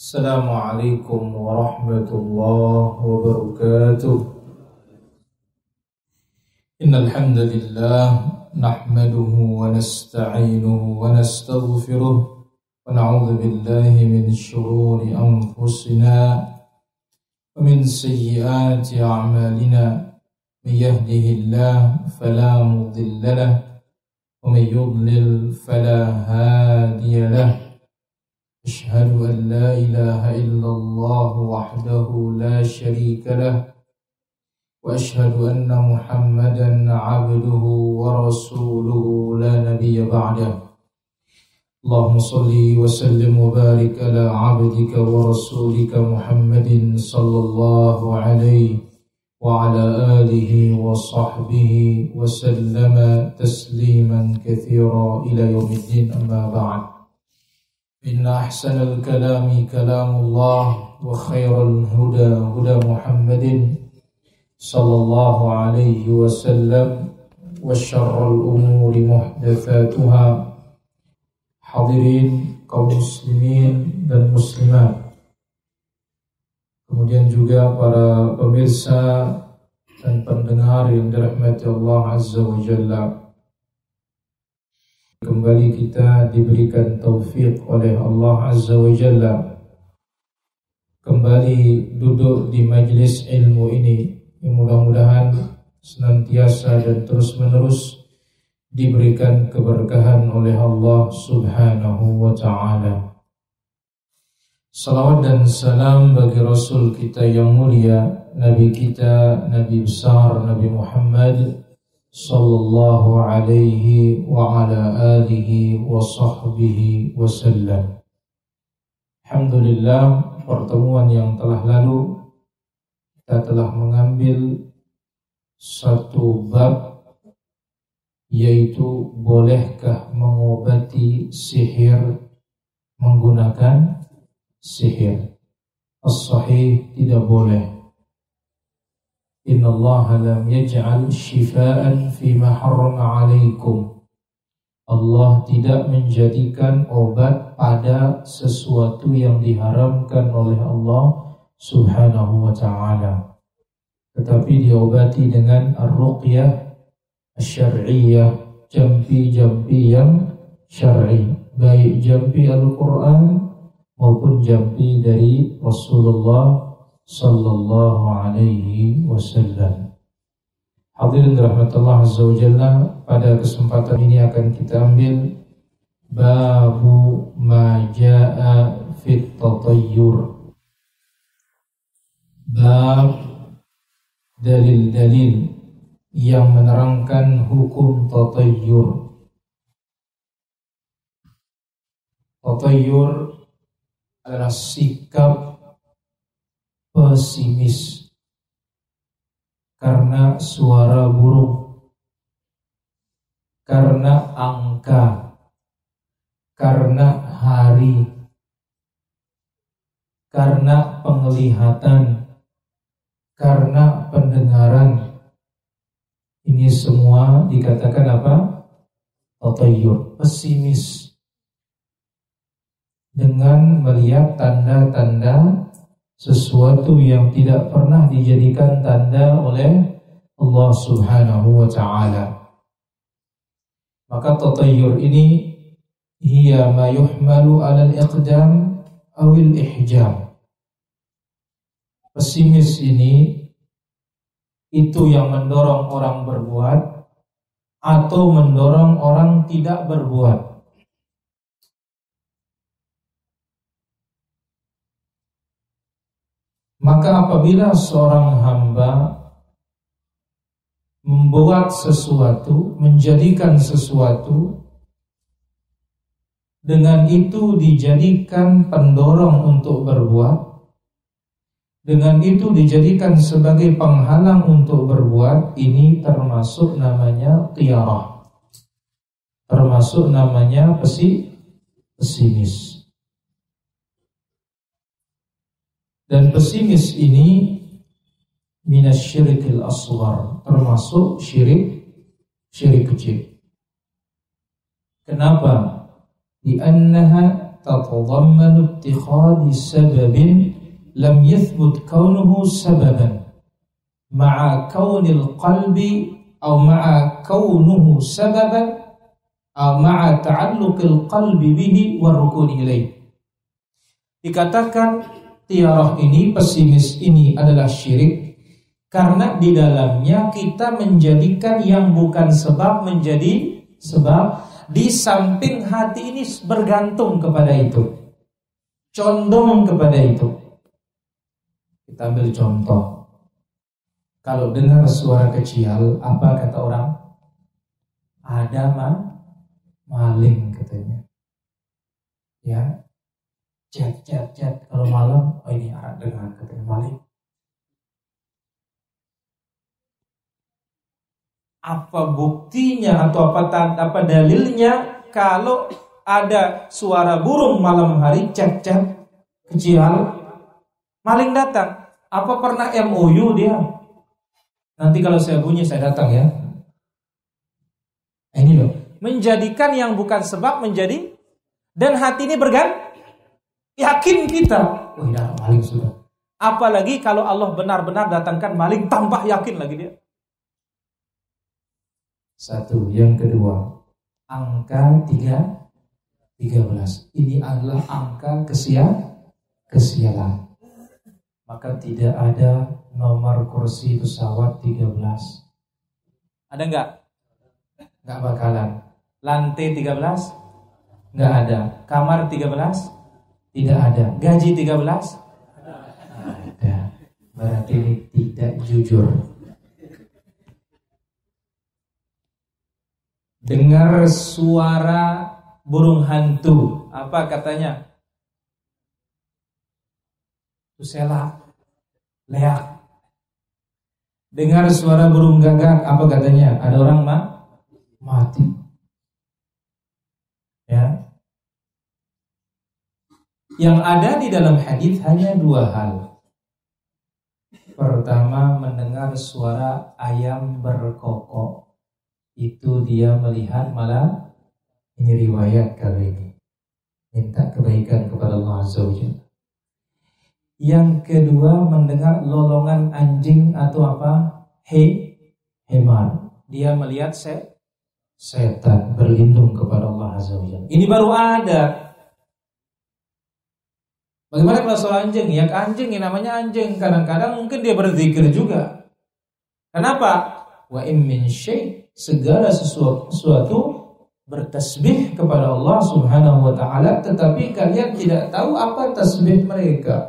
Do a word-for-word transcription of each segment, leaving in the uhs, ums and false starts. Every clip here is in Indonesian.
Assalamualaikum warahmatullahi wabarakatuh. Innal hamdalillah nahmaduhu wa nasta'inuhu wa nastaghfiruh wa na'udzu billahi min shururi anfusina wa min sayyiati a'malina. May yahdihillahu fala mudilla lahu wa may yudlil fala hadiya lahu. أشهد أن لا إله إلا الله وحده لا شريك له وأشهد أن محمدا عبده ورسوله لا نبي بعده. اللهم صل وسلم وبارك على عبدك ورسولك محمد صلى الله عليه وعلى آله وصحبه وسلم تسليما كثيرا إلى يوم الدين. أما بعد، إن أحسن الكلام كلام الله وخير الهدى هدى محمد صلى الله عليه وسلم وشر الأمور محدثاتها. Hadirin kaum muslimin dan muslimat, kemudian juga para pemirsa dan pendengar yang dirahmati Allah Azza wa Jalla. Kembali kita diberikan taufik oleh Allah Azza wa Jalla kembali duduk di majlis ilmu ini, yang mudah-mudahan senantiasa dan terus menerus diberikan keberkahan oleh Allah Subhanahu wa ta'ala. Salawat dan salam bagi Rasul kita yang mulia, Nabi kita, Nabi besar, Nabi Muhammad sallallahu alaihi wa ala alihi wa sahbihi wa sallam. Alhamdulillah, pertemuan yang telah lalu kita telah mengambil satu bab, yaitu bolehkah mengobati sihir menggunakan sihir. As-sahih, tidak boleh. Inna Allah lam yaj'al shifaan fima harrama alaikum. Allah tidak menjadikan obat pada sesuatu yang diharamkan oleh Allah Subhanahu wa ta'ala, tetapi diobati dengan ar-ruqyah asy-syar'iyyah, jampi-jampi yang syar'i, baik jampi Al-Quran maupun jampi dari Rasulullah sallallahu alaihi wasallam. Hadirin rahmatullah azza wa jalla, pada kesempatan ini akan kita ambil babu ma jaa fit tatayyur, bab dalil-dalil yang menerangkan hukum tatayyur. Tatayyur adalah sikap pesimis karena suara burung, karena angka, karena hari, karena penglihatan, karena pendengaran. Ini semua dikatakan apa? Tatayyur, pesimis dengan melihat tanda-tanda sesuatu yang tidak pernah dijadikan tanda oleh Allah Subhanahu wa ta'ala. Maka tatayyur ini hiya ma yuhmalu 'ala al-iqdam aw al-ihjam. Pesimis ini itu yang mendorong orang berbuat atau mendorong orang tidak berbuat. Maka apabila seorang hamba membuat sesuatu, menjadikan sesuatu, dengan itu dijadikan pendorong untuk berbuat, dengan itu dijadikan sebagai penghalang untuk berbuat, ini termasuk namanya qiyarah, termasuk namanya pesi, pesimis. Dan pesimis ini minasyirikil asghar, termasuk syirik syirik kecil. Kenapa? Li'annaha tatadammanu ittikhadhi sababin lam yathbut kaunuhu sababan ma'a kaunil qalbi atau ma'a kaunuhu sababan atau ma'a ta'alluqil qalbi bihi wa rukuni ilaih. Dikatakan tiarah ini, pesimis ini adalah syirik karena di dalamnya kita menjadikan yang bukan sebab menjadi sebab, di samping hati ini bergantung kepada itu, condong kepada itu. Kita ambil contoh. Kalau dengar suara kecil, apa kata orang? Ada mah maling katanya. Ya, chat chat chat kalau malam, oh ini arah dengar katanya maling. Apa buktinya atau apa apa dalilnya kalau ada suara burung malam hari chat chat kecil, maling datang? Apa pernah M O U dia? Nanti kalau saya bunyi saya datang ya. Ini loh, menjadikan yang bukan sebab menjadi, dan hati ini bergan, yakin kita, oh ya maling sudah. Apalagi kalau Allah benar-benar datangkan maling, tambah yakin lagi dia. Satu, yang kedua, angka tiga, tiga belas. Ini adalah angka kesial, kesialan. Maka tidak ada nomor kursi pesawat tiga belas. Ada enggak? Enggak bakalan. Lantai tiga belas? Enggak ada. Kamar tiga belas? Tidak ada. Gaji tiga belas? Ada. Berarti ini tidak jujur. Dengar suara burung hantu, apa katanya? Susela, leak. Dengar suara burung gagak, apa katanya? Ada orang mah mati. Ya. Yang ada di dalam hadis hanya dua hal. Pertama, mendengar suara ayam berkokok. Itu dia melihat malah, ini riwayat kali ini, minta kebaikan kepada Allah Azza wa Jalla. Yang kedua, mendengar lolongan anjing atau apa? He, hemar. Dia melihat se, setan, berlindung kepada Allah Azza wa Jalla. Ini baru ada. Bagaimana kalau soal anjing? Ya anjing, yang namanya anjing. Kadang-kadang mungkin dia berzikir juga. Kenapa? Wa in min syai', segala sesuatu, sesuatu bertasbih kepada Allah Subhanahu wa taala, tetapi kalian tidak tahu apa tasbih mereka.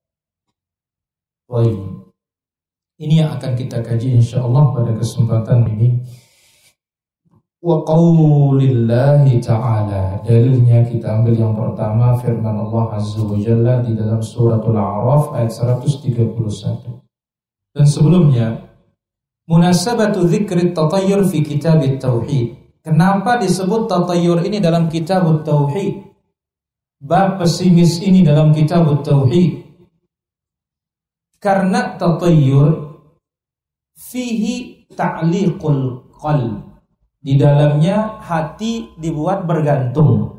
Baik. Ini yang akan kita kaji insyaallah pada kesempatan ini. Wa qaulillahi ta'ala, dalilnya kita ambil yang pertama firman Allah Azza wa Jalla di dalam suratul A'raf ayat seratus tiga puluh satu. Dan sebelumnya munasabatu dzikri tatayyur fi kitab tauhid. Kenapa disebut tatayyur ini dalam kitab tauhid? Bab pesimis ini dalam kitab tauhid. Karena tatayyur fihi ta'liqul qalb. Di dalamnya hati dibuat bergantung.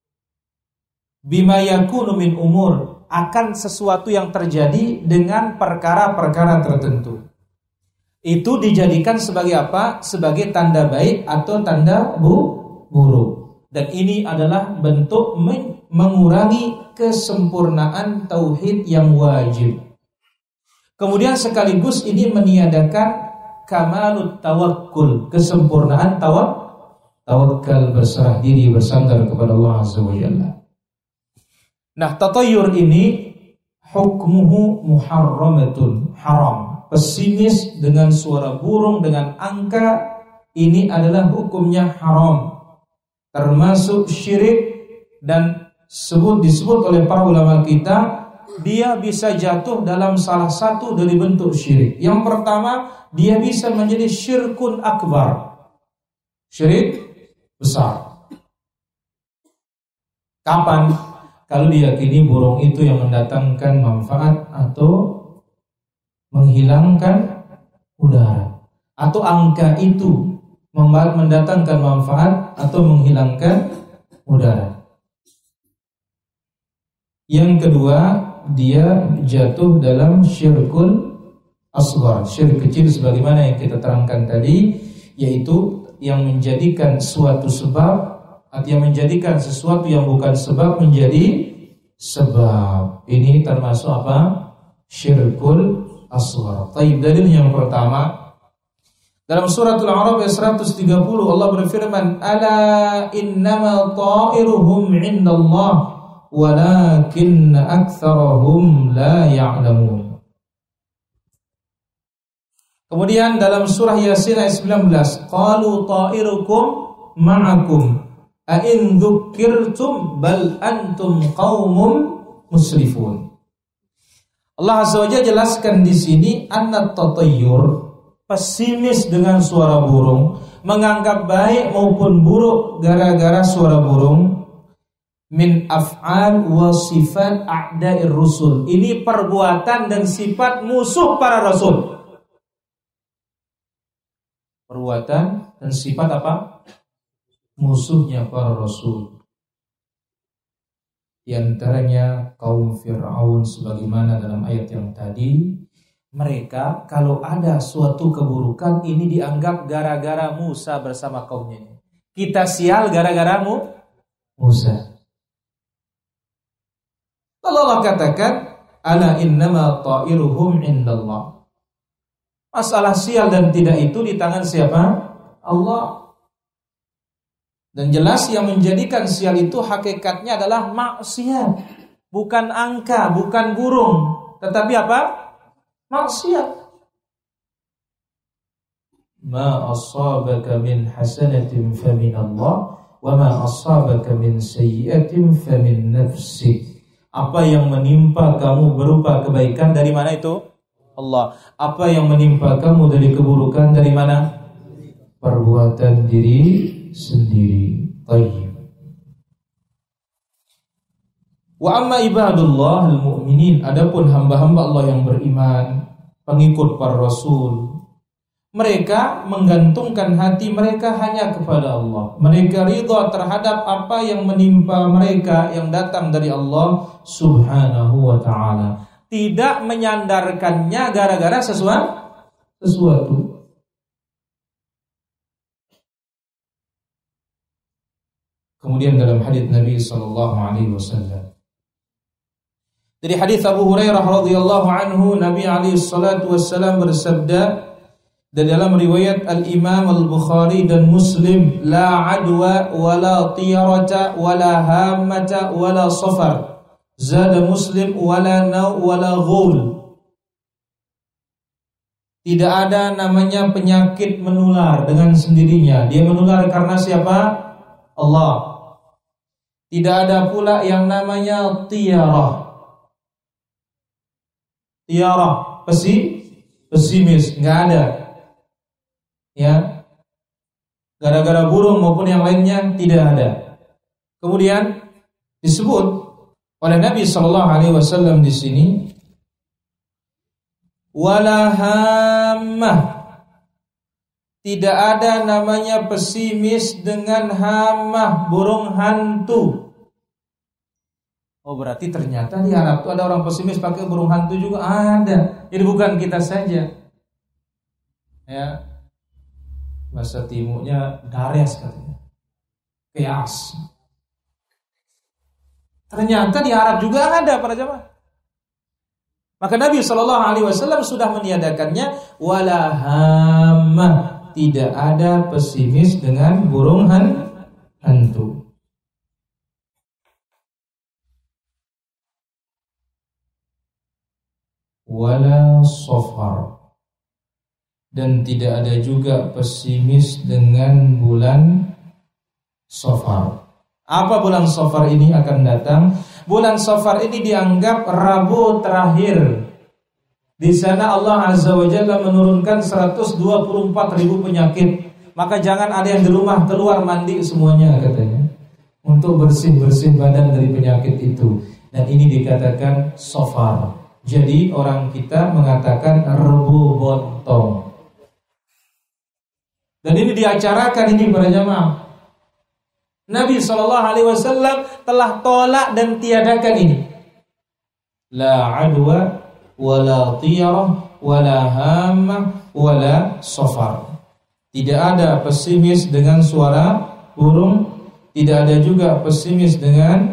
Bima yakunu min umur, akan sesuatu yang terjadi dengan perkara-perkara tertentu. Itu dijadikan sebagai apa? Sebagai tanda baik atau tanda bu, buruk. Dan ini adalah bentuk men- mengurangi kesempurnaan tauhid yang wajib. Kemudian sekaligus ini meniadakan kamalut tawakkul, kesempurnaan tawak, tawakal, berserah diri, bersandar kepada Allah Azza wa Jalla. Nah, tatayyur ini hukmuhu muharramatun, haram. Pesimis dengan suara burung, dengan angka, ini adalah hukumnya haram, termasuk syirik. Dan sebut disebut oleh para ulama kita, dia bisa jatuh dalam salah satu dari bentuk syirik. Yang pertama, dia bisa menjadi syirkun akbar, syirik besar. Kapan? Kalau diyakini burung itu yang mendatangkan manfaat atau menghilangkan udara, atau angka itu mendatangkan manfaat atau menghilangkan udara. Yang kedua, dia jatuh dalam syirkul asghar, syirik kecil sebagaimana yang kita terangkan tadi, yaitu yang menjadikan suatu sebab atau yang menjadikan sesuatu yang bukan sebab menjadi sebab. Ini termasuk apa? Syirkul asghar. Baik, dalil yang pertama dalam suratul A'raf ayat seratus tiga puluh Allah berfirman, "Ala innama ta'iruhum 'indallah walakin aktsarahum la ya'lamun." Kemudian dalam surah Yasin ayat sembilan belas, "Qalu ta'irukum ma'akum a in dzukkirtum bal antum qaumun musrifun." Allah Azza wa Jalla jelaskan di sini anna tatayyur, pesimis dengan suara burung, menganggap baik maupun buruk gara-gara suara burung, min af'al wa sifat a'da'ir rusul. Ini perbuatan dan sifat musuh para rasul. Perbuatan dan sifat apa? Musuhnya para rasul. Di antaranya kaum Fir'aun sebagaimana dalam ayat yang tadi, mereka kalau ada suatu keburukan ini dianggap gara-gara Musa bersama kaumnya. Kita sial gara-gara Musa. Lalu Allah katakan, "Ala innama ta'iruhum 'indallah." Masalah sial dan tidak itu di tangan siapa? Allah. Dan jelas yang menjadikan sial itu hakikatnya adalah maksiat. Bukan angka, bukan burung, tetapi apa? Maksiat. Ma asabaka min hasanatin famin Allah, wa ma asabaka min sayyi'atin famin nafsik. Apa yang menimpa kamu berupa kebaikan dari mana itu? Allah. Apa yang menimpa kamu dari keburukan dari mana? Perbuatan diri sendiri. Tayyib. Wa amma ibadullah al-mu'minin, adapun hamba-hamba Allah yang beriman, pengikut para rasul, mereka menggantungkan hati mereka hanya kepada Allah. Mereka ridha terhadap apa yang menimpa mereka yang datang dari Allah Subhanahu wa ta'ala. Tidak menyandarkannya gara-gara sesuatu sesuatu. Kemudian dalam hadits Nabi sallallahu alaihi wasallam, dari hadits Abu Hurairah radhiyallahu anhu, Nabi alaihi salatu wasallam bersabda, dan dalam riwayat Al-Imam Al-Bukhari dan Muslim, la adwa wala tiyarata wala hammata wala safar, zada Muslim wala naw wala ghul. Tidak ada namanya penyakit menular dengan sendirinya. Dia menular karena siapa? Allah. Tidak ada pula yang namanya tiyarah. Tiyarah, pesi, pesimis, enggak ada. Ya. Gara-gara burung maupun yang lainnya tidak ada. Kemudian disebut oleh Nabi sallallahu alaihi wasallam di sini, wala hammah. Tidak ada namanya pesimis dengan hamah, burung hantu. Oh, berarti ternyata di Arab itu ada orang pesimis pakai burung hantu juga ada. Jadi bukan kita saja. Ya. Bahasa timurnya dares katanya. Kias. Ternyata di Arab juga ada para jamaah. Maka Nabi sallallahu alaihi wasallam sudah meniadakannya, wala hammah. Tidak ada pesimis dengan burung hantu. Wala safar. Dan tidak ada juga pesimis dengan bulan Safar. Apa bulan Safar ini akan datang? Bulan Safar ini dianggap Rabu terakhir. Di sana Allah Azza wa Jalla menurunkan seratus dua puluh empat ribu penyakit. Maka jangan ada yang di rumah keluar mandi semuanya katanya, untuk bersih-bersih badan dari penyakit itu. Dan ini dikatakan Safar. Jadi orang kita mengatakan Rebu Bontong. Dan ini diacarakan ini para jamaah. Nabi shallallahu alaihi wasallam telah tolak dan tiadakan ini. La adwa wala tiyarah wala hamah wala safar. Tidak ada pesimis dengan suara burung, tidak ada juga pesimis dengan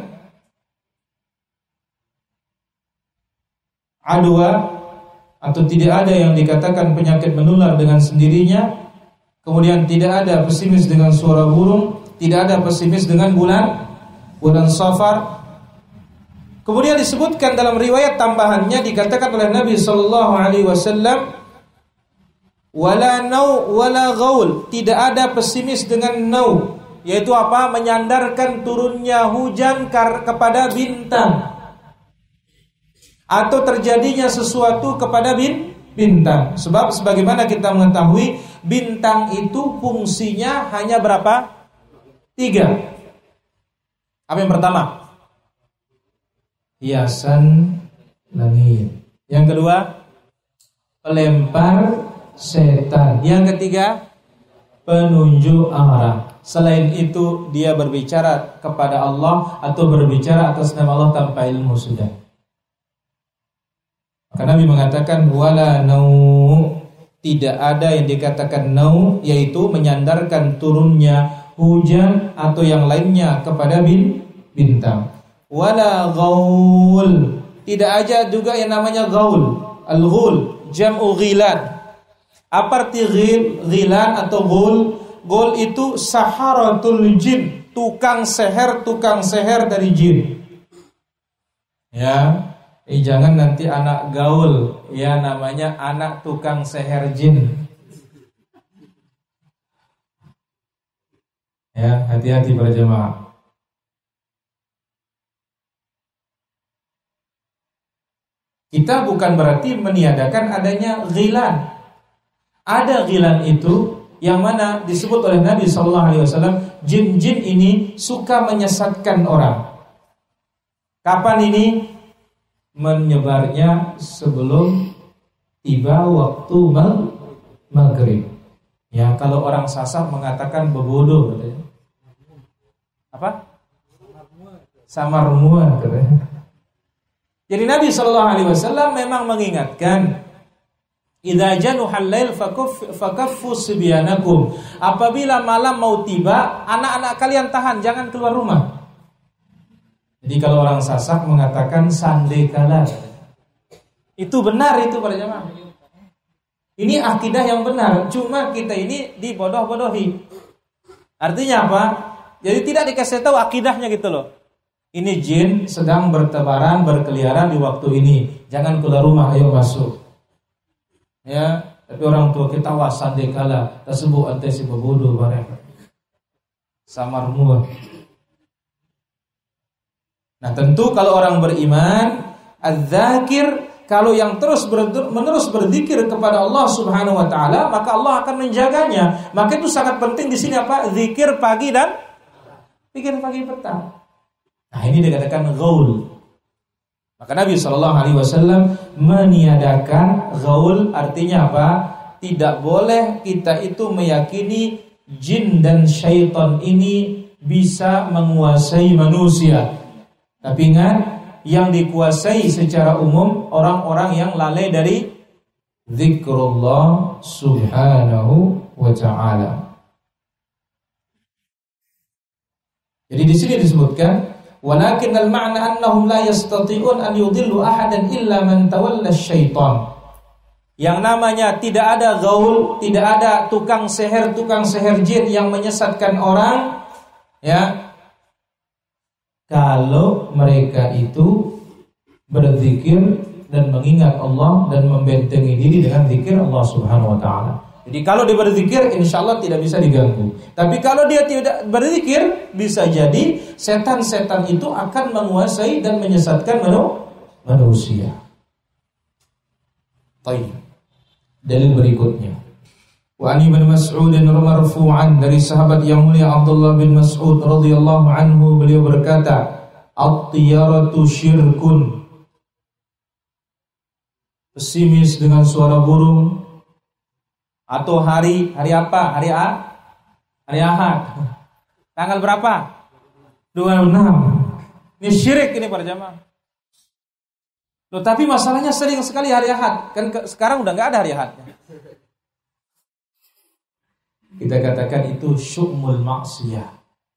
adwa, atau tidak ada yang dikatakan penyakit menular dengan sendirinya. Kemudian tidak ada pesimis dengan suara burung, tidak ada pesimis dengan bulan bulan Safar. Kemudian disebutkan dalam riwayat tambahannya, dikatakan oleh Nabi sallallahu alaihi wasallam, wala nau wala ghaul, tidak ada pesimis dengan nau, yaitu apa? Menyandarkan turunnya hujan kepada bintang, atau terjadinya sesuatu kepada bin, bintang. Sebab sebagaimana kita mengetahui, bintang itu fungsinya hanya berapa? Tiga. Apa yang pertama? Hiasan langit. Yang kedua, pelempar setan. Yang ketiga, penunjuk arah. Selain itu, dia berbicara kepada Allah atau berbicara atas nama Allah tanpa ilmu sudah. Maka Nabi mengatakan wala nau, tidak ada yang dikatakan nau, yaitu menyandarkan turunnya hujan atau yang lainnya kepada bin, bintang. Wala ghaul, tidak ada juga yang namanya gaul. Al-ghul jam'u ghilan. Apa arti ghil, ghilan atau ghul? Ghul itu saharatul jin, tukang seher, tukang seher dari jin. Ya, eh, jangan nanti anak gaul, ya namanya anak tukang seher jin. Ya, hati-hati para jemaah. Kita bukan berarti meniadakan adanya ghilan. Ada ghilan itu yang mana disebut oleh Nabi sallallahu alaihi wasallam, jin-jin ini suka menyesatkan orang. Kapan ini? Menyebarnya sebelum tiba waktu maghrib. Ya, kalau orang Sasak mengatakan bebodoh katanya. Apa? Samarmuan katanya. Jadi Nabi sallallahu alaihi wasallam memang mengingatkan, idza januhal lail fakaffu sibyanakum. Apabila malam mau tiba, anak-anak kalian tahan, jangan keluar rumah. Jadi kalau orang Sasak mengatakan sandekala, itu benar itu para jemaah. Ini akidah yang benar, cuma kita ini dibodoh-bodohi. Artinya apa? Jadi tidak dikasih tahu akidahnya gitu loh. Ini jin sedang bertebaran, berkeliaran di waktu ini. Jangan keluar rumah, ayo masuk. Ya, tapi orang tua kita wasan dekala, tersebut ante si bodoh bareng. Samarmu. Nah, tentu kalau orang beriman, az-zakir, kalau yang terus ber, menerus berzikir kepada Allah Subhanahu wa taala, maka Allah akan menjaganya. Maka itu sangat penting di sini apa? Zikir pagi dan zikir pagi petang. Nah, ini dikatakan ghaul. Maka Nabi sallallahu alaihi wasallam meniadakan ghaul, artinya apa? Tidak boleh kita itu meyakini jin dan syaitan ini bisa menguasai manusia. Tapi ingat, yang dikuasai secara umum orang-orang yang lalai dari zikrullah subhanahu wa ta'ala. Jadi di sini disebutkan, walakin al-ma'na annahum la yastati'un an yudillu ahadan illa man tawalla syaitan. Yang namanya tidak ada gaul, tidak ada tukang seher, tukang seher jin yang menyesatkan orang, ya. Kalau mereka itu berzikir dan mengingat Allah dan membentengi diri dengan zikir Allah Subhanahu wa taala. Jadi kalau dia berzikir, insya Allah tidak bisa diganggu. Tapi kalau dia tidak berzikir, bisa jadi setan-setan itu akan menguasai dan menyesatkan manusia. Baik. Dalil berikutnya. Wa an Ibnu Mas'ud marfu'an, dari sahabat yang mulia Abdullah bin Mas'ud radhiyallahu anhu, beliau berkata, "At-tiyaratu syirkun." Pesimis dengan suara burung. Atau hari, hari apa? Hari A? Hari Ahad. Tanggal berapa? dua puluh enam. Ini syirik ini para jamaah. Loh, tapi masalahnya sering sekali hari Ahad. Kan ke, sekarang udah nggak ada hari Ahadnya. Kita katakan itu syu'mul maksiyah.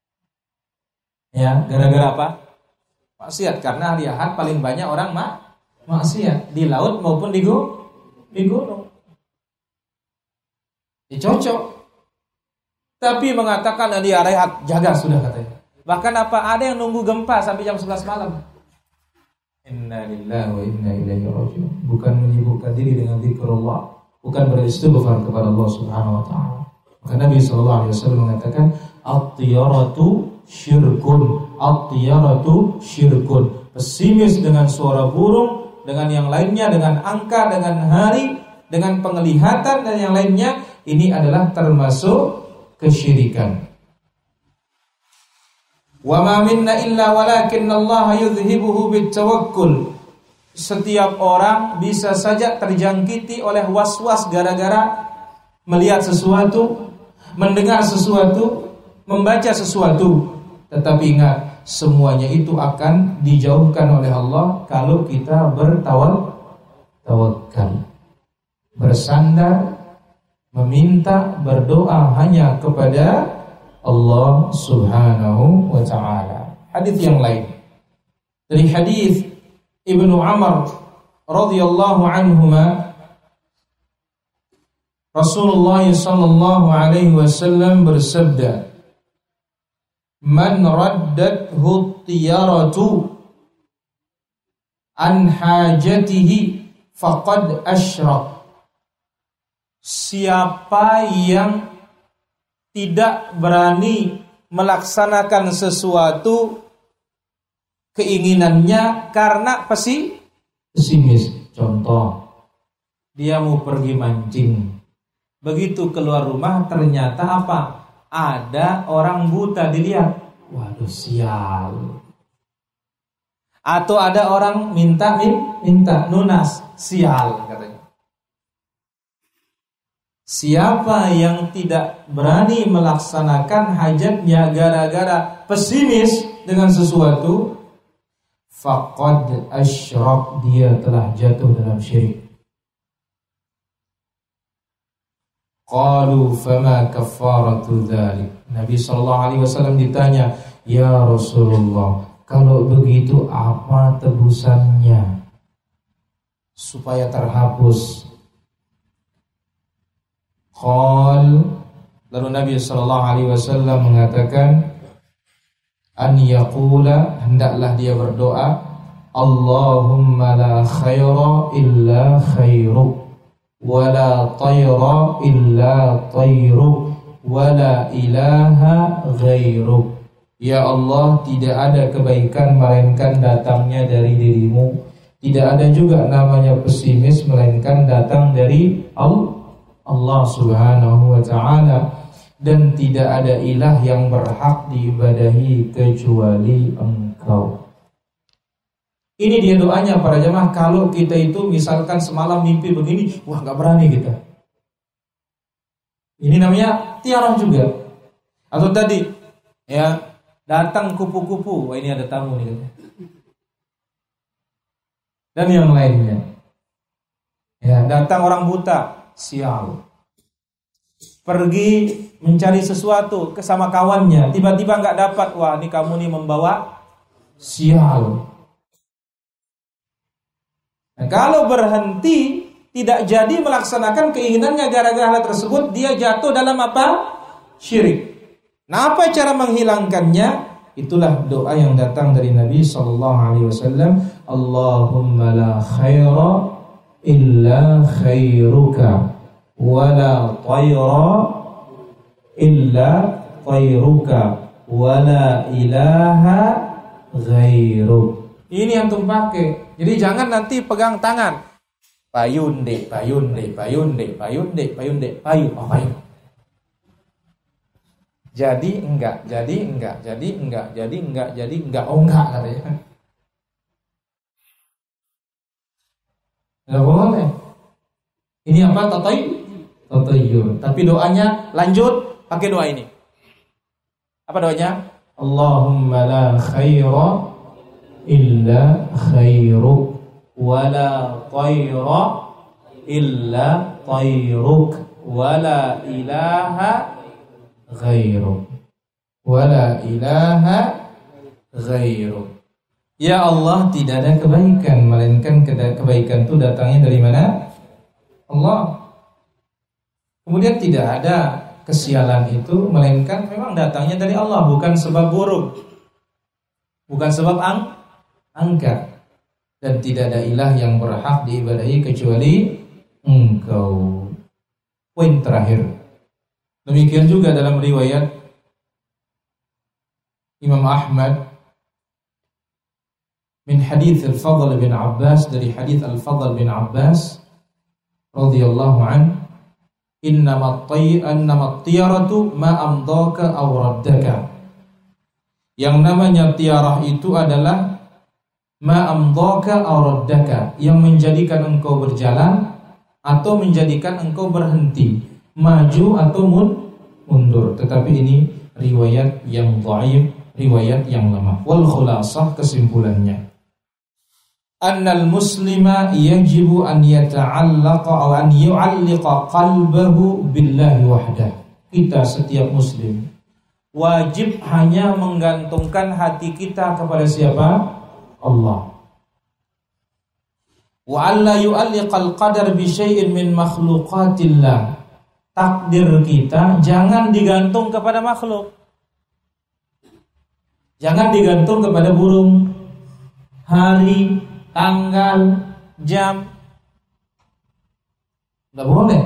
Ya, gara-gara apa? Maksiat. Karena hari Ahad paling banyak orang mak maksiat di laut maupun di gunung. Di gunung. Ya, cocok. Tapi mengatakan hari Ahad jaga sudah katanya. Bahkan apa ada yang nunggu gempa sampai jam sebelas malam. Inna lillahi wa inna ilaihi raji'un. Bukan menyibukkan diri dengan zikrullah, bukan beristighfar kepada Allah Subhanahu wa taala. Maka Nabi sallallahu alaihi wasallam mengatakan at-tiyaratu syirkun, at-tiyaratu syirkun. Pesimis dengan suara burung, dengan yang lainnya, dengan angka, dengan hari, dengan penglihatan dan yang lainnya, ini adalah termasuk kesyirikan. Wa ma minna illa walakinallaha yudhibuhu bitawakkul. Setiap orang bisa saja terjangkiti oleh was-was gara-gara melihat sesuatu, mendengar sesuatu, membaca sesuatu. Tetapi ingat, semuanya itu akan dijauhkan oleh Allah kalau kita bertawakal, bersandar, meminta, berdoa hanya kepada Allah Subhanahu wa ta'ala. Hadis yang lain dari hadis Ibnu Amr radhiyallahu anhuma, Rasulullah sallallahu alaihi wasallam bersabda, "Man raddathu tiyaratu an hajatihi faqad asyrak." Siapa yang tidak berani melaksanakan sesuatu keinginannya karena pesi, pesimis. Contoh, dia mau pergi mancing. Begitu keluar rumah ternyata apa? Ada orang buta dilihat. Waduh, sial. Atau ada orang minta minta lunas, sial katanya. Siapa yang tidak berani melaksanakan hajatnya gara-gara pesimis dengan sesuatu, faqad asyrak, dia telah jatuh dalam syirik. Qalu fama kafaratu dzalik. Nabi sallallahu alaihi wasallam ditanya, "Ya Rasulullah, kalau begitu apa tebusannya supaya terhapus?" Qal, lalu Nabi sallallahu alaihi wasallam mengatakan, an yaqula, hendaklah dia berdoa, Allahumma la khaira illa khairuk, wa la tayra illa tayruk, wa la ilaha ghairuk. Ya Allah, tidak ada kebaikan melainkan datangnya dari dirimu. Tidak ada juga namanya pesimis melainkan datang dari Allah Allah Subhanahu wa ta'ala, dan tidak ada ilah yang berhak diibadahi kecuali Engkau. Ini dia doanya para jemaah. Kalau kita itu misalkan semalam mimpi begini, wah gak berani kita. Ini namanya tiarah juga. Atau tadi ya, datang kupu-kupu, wah ini ada tamu nih, dan yang lainnya. Ya, datang orang buta, sial. Pergi mencari sesuatu ke sama kawannya, tiba-tiba nggak dapat, wah ini kamu nih membawa sial. Nah, kalau berhenti tidak jadi melaksanakan keinginannya gara-gara hal tersebut, dia jatuh dalam apa? Syirik. Nah, apa cara menghilangkannya? Itulah doa yang datang dari Nabi sallallahu alaihi wasallam, Allahumma la khaira illa khairuka, wala tayra illa tayruka, wala ilaha ghairuk. Ini antum pakai. Jadi jangan nanti pegang tangan. Payun dek, payun dek, payun dek, payun dek, payun dek, payun, oh payun. Jadi enggak, jadi enggak, jadi enggak, jadi enggak, jadi enggak, oh enggak katanya. Enggak boleh. Ini apa? Tatay, tatayur. Tapi doanya lanjut pakai doa ini. Apa doanya? Allahumma la khaira illa khairuk, wala tayra illa tayruk wala ilaha ghairuk wala ilaha ghairuk. Ya Allah, tidak ada kebaikan melainkan kebaikan itu datangnya dari mana? Allah. Kemudian tidak ada kesialan itu melainkan memang datangnya dari Allah, bukan sebab buruk, bukan sebab ang angka. Dan tidak ada ilah yang berhak diibadahi kecuali Engkau. Poin terakhir. Demikian juga dalam riwayat Imam Ahmad min hadits Al-Fadl bin Abbas, dari hadits Al-Fadl bin Abbas radhiyallahu an, innamat tay annamat tiyaratu ma amdaka aw raddaka. Yang namanya tiarah itu adalah ma amdaka aw raddaka, yang menjadikan engkau berjalan atau menjadikan engkau berhenti, maju atau mundur. Tetapi ini riwayat yang dhaif, riwayat yang lemah. Wal khulasah, kesimpulannya, annal muslima yajibu an yata'allaqa aw an yu'alliqa qalbahu billahi wahdah. Kita setiap muslim wajib hanya menggantungkan hati kita kepada siapa? Allah. Wa alla yu'alliqal qadar bi syai'in min makhluqatillah. Takdir kita jangan digantung kepada makhluk. Jangan digantung kepada burung, hari, tanggal, jam. Enggak boleh.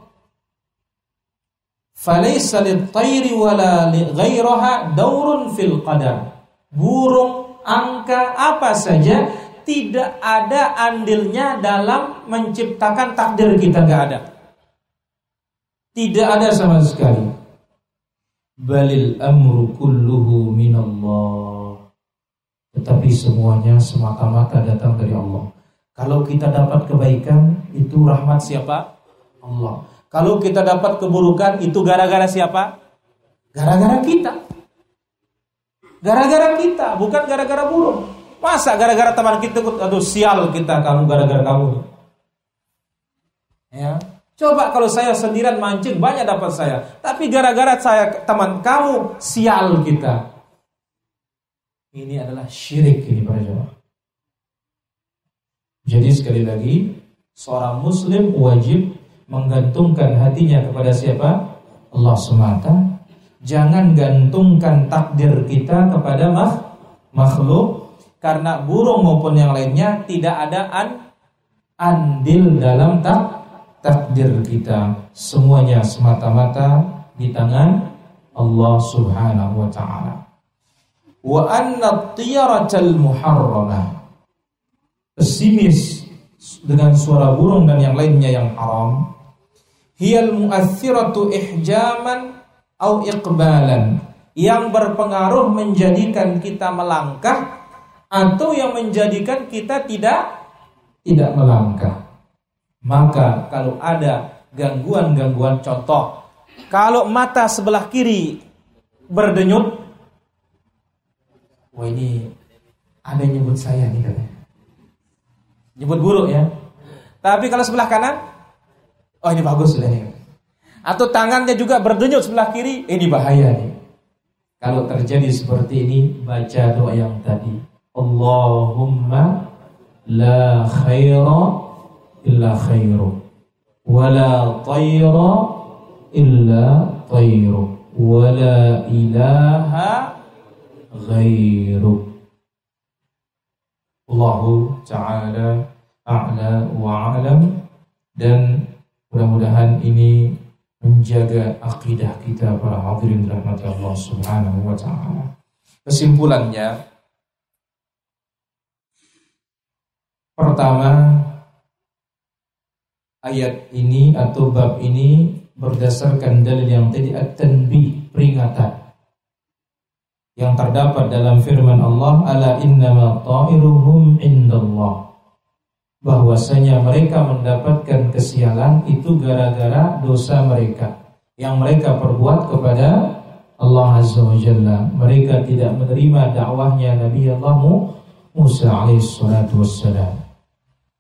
Falaysa lit-tayri wala li ghairaha daurun fil qadar. Burung, angka, apa saja tidak ada andilnya dalam menciptakan takdir kita, enggak ada. Tidak ada sama sekali. Balil amru kulluhu minallah. Tetapi semuanya semata-mata datang dari Allah. Kalau kita dapat kebaikan, itu rahmat siapa? Allah. Kalau kita dapat keburukan, itu gara-gara siapa? Gara-gara kita. Gara-gara kita, bukan gara-gara burung. Masa gara-gara teman kita, aduh sial kita, kamu gara-gara kamu. Ya. Coba kalau saya sendirian mancing, banyak dapat saya. Tapi gara-gara saya teman kamu, sial kita. Ini adalah syirik ini para jemaah. Jadi sekali lagi, seorang muslim wajib menggantungkan hatinya kepada siapa? Allah semata. Jangan gantungkan takdir kita kepada makhluk, karena burung maupun yang lainnya tidak ada an, andil dalam tak, takdir kita. Semuanya semata-mata di tangan Allah Subhanahu wa ta'ala. Wa anna tiyaratal muharramah, pesimis dengan suara burung dan yang lainnya yang haram, hiyal mu'athiratu ihjaman au iqbalan, yang berpengaruh menjadikan kita melangkah atau yang menjadikan kita tidak tidak melangkah. Maka kalau ada gangguan-gangguan, contoh, kalau mata sebelah kiri berdenyut, wah ini ada yang nyebut saya nih katanya, nyebut buruk ya. Tapi kalau sebelah kanan, oh ini bagus sudah nih. Atau tangannya juga berdenyut sebelah kiri, ini bahaya nih. Kalau terjadi seperti ini, baca doa yang tadi, Allahumma la khaira illa khairu, wala tayra illa tayru, wala ilaha ghairu. Allahu ta'ala a'la wa a'lam. Dan mudah-mudahan ini menjaga akidah kita para hadirin rahmati Allah Subhanahu wa ta'ala. Kesimpulannya, pertama, ayat ini atau bab ini berdasarkan dalil yang tadi, at-tanbih, peringatan yang terdapat dalam firman Allah, ala innama ta'iruhum indallah, bahwasanya mereka mendapatkan kesialan itu gara-gara dosa mereka yang mereka perbuat kepada Allah Azza wa Jalla. Mereka tidak menerima dakwahnya Nabi Allah Musa alaihissalatu wassalam.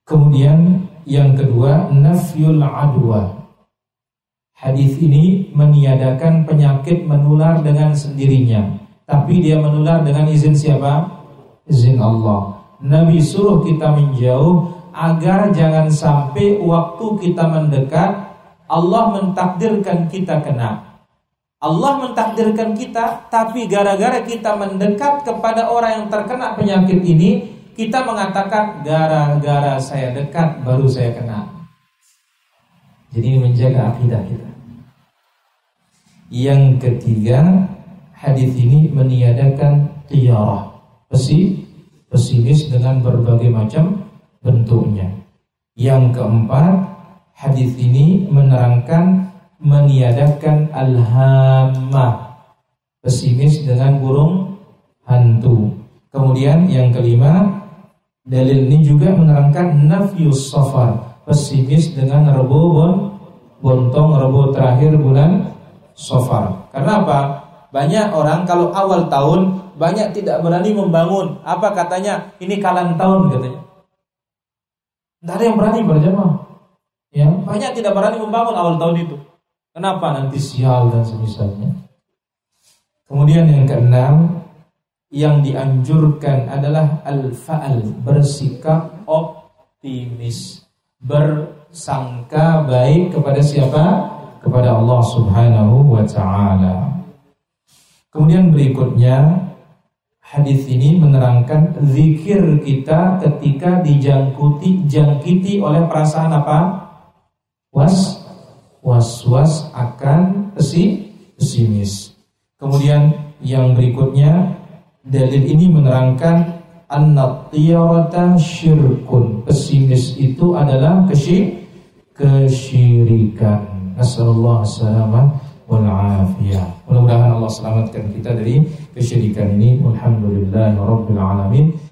Kemudian yang kedua, nafyul adwa. Hadis ini meniadakan penyakit menular dengan sendirinya, tapi dia menular dengan izin siapa? Izin Allah. Nabi suruh kita menjauh agar jangan sampai waktu kita mendekat Allah mentakdirkan kita kena. Allah mentakdirkan kita, tapi gara-gara kita mendekat kepada orang yang terkena penyakit ini, kita mengatakan gara-gara saya dekat baru saya kena. Jadi menjaga akidah kita. Yang ketiga, hadis ini meniadakan tiyarah, pesi, pesimis dengan berbagai macam bentuknya. Yang keempat, hadis ini menerangkan meniadakan al-hammah, pesimis dengan burung hantu. Kemudian yang kelima, dalil ini juga menerangkan nafyus safar, pesimis dengan rebo bon, bontong rebo terakhir bulan Safar. Karena apa? Banyak orang kalau awal tahun banyak tidak berani membangun. Apa katanya? Ini kalan tahun katanya. Tidak ada yang berani berjamaah. Ya, banyak tidak berani membangun awal tahun itu. Kenapa? Nanti sial dan semisalnya. Kemudian yang keenam, yang dianjurkan adalah al-fa'al, bersikap optimis, bersangka baik kepada siapa? Kepada Allah Subhanahu wa ta'ala. Kemudian berikutnya, hadis ini menerangkan zikir kita ketika dijangkiti jangkiti oleh perasaan apa? Was was-was akan pesi, pesimis. Kemudian yang berikutnya, dalil ini menerangkan an-natiyarata syirkun, pesimis itu adalah kesy- kesyirikan. Nasallallahu as-salamah wal afiyah. Mudah-mudahan Allah selamatkan kita dari kesyirikan ini. Alhamdulillahirabbil alamin.